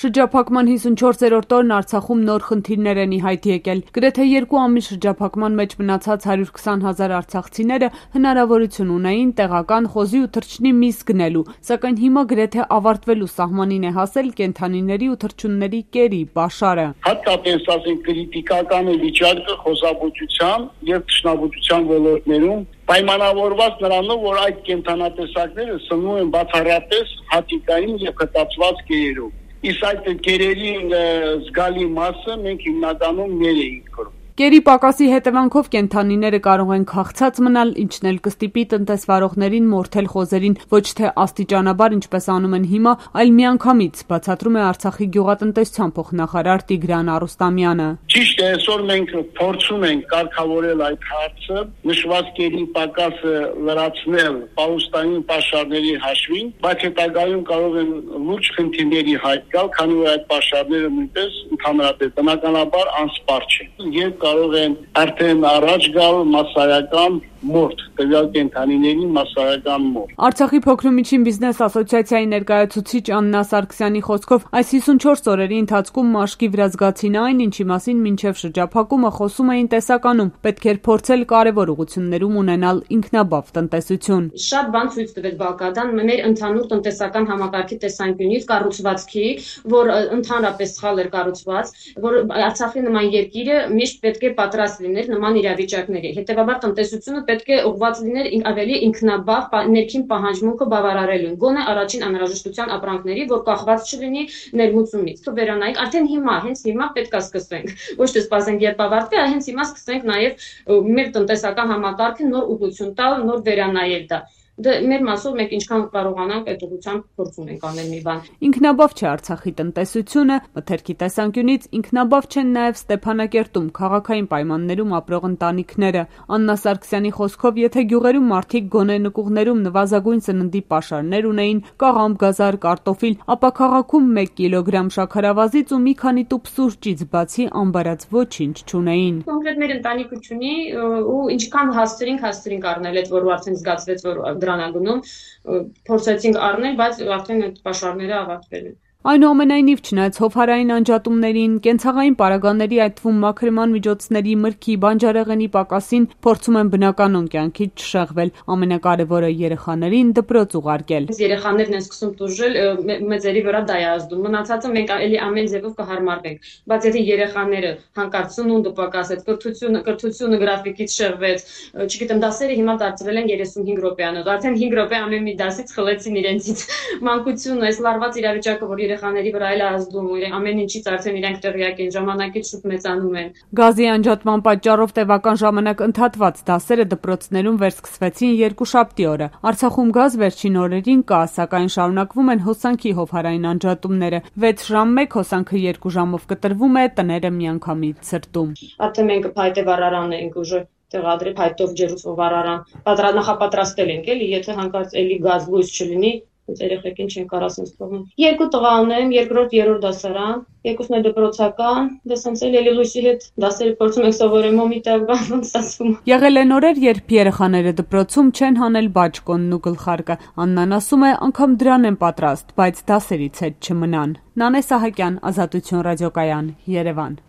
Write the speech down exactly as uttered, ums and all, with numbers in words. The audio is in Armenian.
Շրջափակման հիսունչորսերորդ օրն Արցախում նոր խնդիրներ են ի հայտ եկել։ Գրեթե երկու ամիս շրջափակման մեջ մնացած հարյուր քսան հազար արցախցիները հնարավորություն ունեին տեղական խոզի ու թռչնի միս գնելու, սակայն հիմա գրեթե ավարտվելու սահմանին է հասել կենդանիների ու թռչունների կերի պաշարը։ Հատկապես ասենք կրիտիկական է վիճակը խոզաբուծության եւ թռչնաբուծության ոլորտներում, պայմանավորված նրանով, որ այդ կենդանատեսակները սնվում են բացառապես հատիկային եւ խտացված կերերով։ Իսկ այդ կերերի զգալի մասը մենք հիմնականում ներ էինք կրում։ Կերի պակասի հետևանքով կենդանիները կարող են քաղցած մնալ, ինչն էլ կստիպի տնտեսվարողներին մորթել խոզերին ոչ թե աստիճանաբար, ինչպես անում են հիմա, այլ միանգամից, բացատրում է Արցախի գյուղատնտեսության փոխնախարար Տիգրան Արուստամյանը։ Ճիշտ է, այսօր մենք փորձում ենք կարգավորել այդ հարցը, նշված կերի պակասը լրացնել պահուստային պաշարների հաշվին, բայց հետագայում կարող են լուրջ խնդիրների հայտ գալ, քանի որ այդ պաշարները նույնպես ընդհանրապես բնականաբար անսպառ չեն։ Եվ կարող են արդեն առաջ գալ մասսայական մորթ, տվյալ կենդանիների մասսայական մորթ։ Արցախի փոքրամիջին բիզնես ասոցիացիայի ներկայացուցիչ Աննա Սարգսյանի խոսքով, այս հիսունչորս օրերի ընթացքում մաշկի վրա զգացին այն, ինչի մասին մինչև շրջափակումը խոսում էին տեսականում, պետք էր փորձել կարևոր ուղղություններում ունենալ ինքնաբավ տնտեսություն։ Շատ բան ցույց տվեց Բալկադան մեր ընդհանուր տնտեսական համակարգի տեսանկյունից, կառուցվածքի, որ ընդհանրապես սխալ էր կառուցված, որ Արցախի նման երկիրը միշտ պետք է պատրաստ լիներ նման իրավիճակների։ Հետևաբար տնտեսությունը պետք է ուղղված լիներ ավելի ինքնաբավ ներքին պահանջմունքը բավարարելուն, գոնե առաջին անհրաժեշտության ապրանքների, որ կախված չլինի ներմուծումից։ Վերանայեք, արդեն հիմա, հենց հիմա պետք է սկսենք։ Ոչ թե սպասենք, երբ ավարտվի, այլ հենց հիմա սկսենք նաև մեր տնտեսական համակարգը նոր ուղղություն տալ, նոր վերանայել դա։ Դե մեր մասով մենք ինչքան կարողանանք այդ ուղղությամբ փորձում ենք անել մի բան։ Ինքնաբավ չէ Արցախի տնտեսությունը, մթերքի տեսանկյունից ինքնաբավ չեն նաև Ստեփանակերտում քաղաքային պայմաններում ապրող ընտանիքները։ Աննա Սարգսյանի խոսքով, եթե գյուղերում մարդիկ գոնե նկուղներում նվազագույն սննդի պաշարներ ունեին, կաղամբ, գազար, կարտոֆիլ, ապա քաղաքում մեկ կիլոգրամ շաքարավազից ու մի քանի տուփ սուրճից բացի ամբարած ոչինչ չունեին։ Կոնկրետ մեր ընտանիքը չունի ու ինչքան հասցրինք, հասցրինք առնել այդ, որ արդեն զգացվեց, որ դրանագնում փորձեցինք առնել, բայց արդեն այդ պաշարները ավարտվել են։ Այնուամենայնիվ, չնայած հովհարային անջատումներին, կենցաղային պարագաների, այդ թվում մաքրման միջոցների, մրգի, բանջարեղենի պակասին, փորձում են բնականոն կյանքից չշեղվել, ամենակարևորը երեխաներին դպրոց ուղարկել։ Երեխաներն են սկսում տուժել, մեծերի վրա դա է ազդում։ Մնացածը մենք էլի ամեն ձևով կհարմարվենք, բայց եթե երեխաները հանկարծ սնունդը պակասեց, կրթությունը, կրթությունը գրաֆիկից շեղվեց, չգիտեմ, դասերը հիմա դարձրել են երեսունհինգ րոպեանոց, արդեն հինգ րոպե ամեն մի դասից խլեցին իրենցից։ Մանկությունը, այս լարված իրավիճակը, որ երեխաների վրա էլ ազդում, ամեն ինչից արդեն իրենք տեղյակ են, ժամանակից շուտ մեծանում են։ Գազի անջատման պատճառով տևական ժամանակ ընդհատված դասերը դպրոցներում վերսկսվեցին երկուշաբթի օրը։ Արցախում գազ վերջին օրերին կա, սակայն շարունակվում են հոսանքի հովհարային անջատումները։ վեց ժամ մեկ, հոսանքը երկու ժամով կտրվում է, տները միանգամից ցրտում։ Արդեն մենք փայտե վառարանն ենք ուժը տեղադրել, փայտով ջերուցող վառարան նախապատրաստել ենք, էլի, եթե հանկարծ էլի գազ լույս չլինի, երեխեքին չեն կարող ասենց թողնել։ Երկու տղա ունեմ, երկրորդ, երրորդ դասարան, երկուսն էլ դպրոցական, դե սենց էլ էլի լույսի հետ դասերը փորձում եք սովորել, մոմի տեղ ոնց ասում։ Եղել են օրեր, երբ երեխաները դպրոցում չեն հանել բաճկոնն ու գլխարկը։ Աննան ասում է, անգամ դրան են պատրաստ, բայց դասերից հետ չմնան։ Նանե Սահակյան, Ազատություն ռադիոկայան, Երևան։